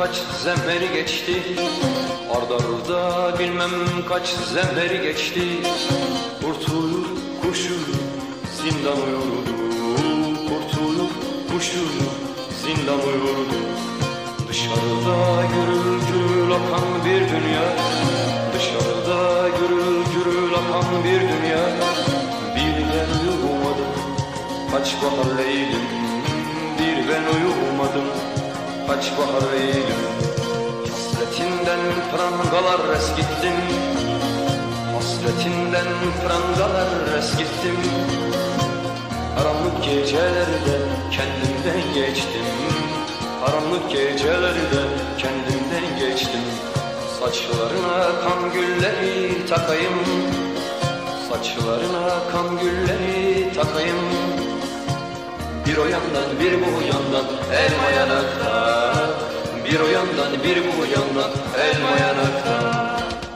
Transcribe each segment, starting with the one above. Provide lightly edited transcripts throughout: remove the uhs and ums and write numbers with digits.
kaç zemheri geçti, ard arda bilmem kaç zemheri geçti. Kurtulur kuşu zindan uyurdu, kurtulur kuşu zindan uyurdu. Dışarıda gürül gürül akan bir dünya, dışarıda gürül gürül akan bir dünya. Bir ben uyumadım, kaç bahar leylim, bir ben uyumadım, kaç bahar leylim. Hasretinden prangalar eskittim, hasretinden prangalar eskittim. Karanlık gecelerde kendimden geçtim, karanlık gecelerde kendimden geçtim. Saçlarına kan gülleri takayım, saçlarına kan gülleri takayım. Bir o yandan bir bu yandan elma yanakta, bir o yandan bir bu yandan elma yanakta.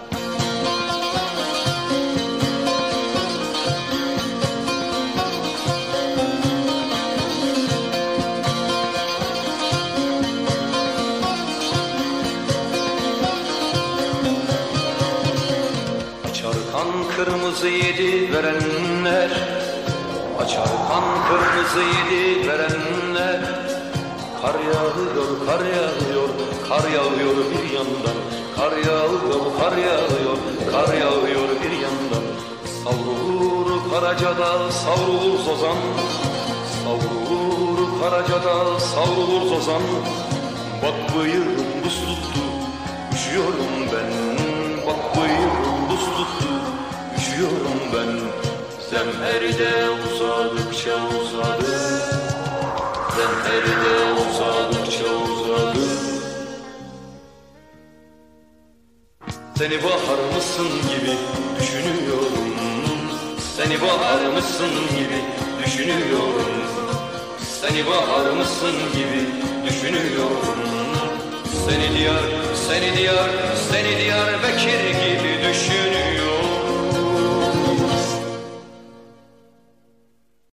Açar kan kırmızı yedi verenler, açar kan kırmızı yedi verenler. Kar yağıyor, kar yağıyor, kar yağıyor bir yandan. Kar yağıyor, kar yağıyor, kar yağıyor bir yandan. Savrulur Karacadağ, savrulur Zozan. Savrulur Karacadağ, savrulur Zozan. Bak bıyığım buz tuttu, üşüyorum ben. Bak bıyığım buz tuttu, üşüyorum ben. Zemherde uzadıkça uzadı, zemherde uzadıkça uzadı. Seni bahar mısın gibi düşünüyorum, seni bahar mısın gibi düşünüyorum. Seni bahar mısın gibi düşünüyorum. Seni diyar, seni diyar, seni Diyarbakır gibi düşünüyorum.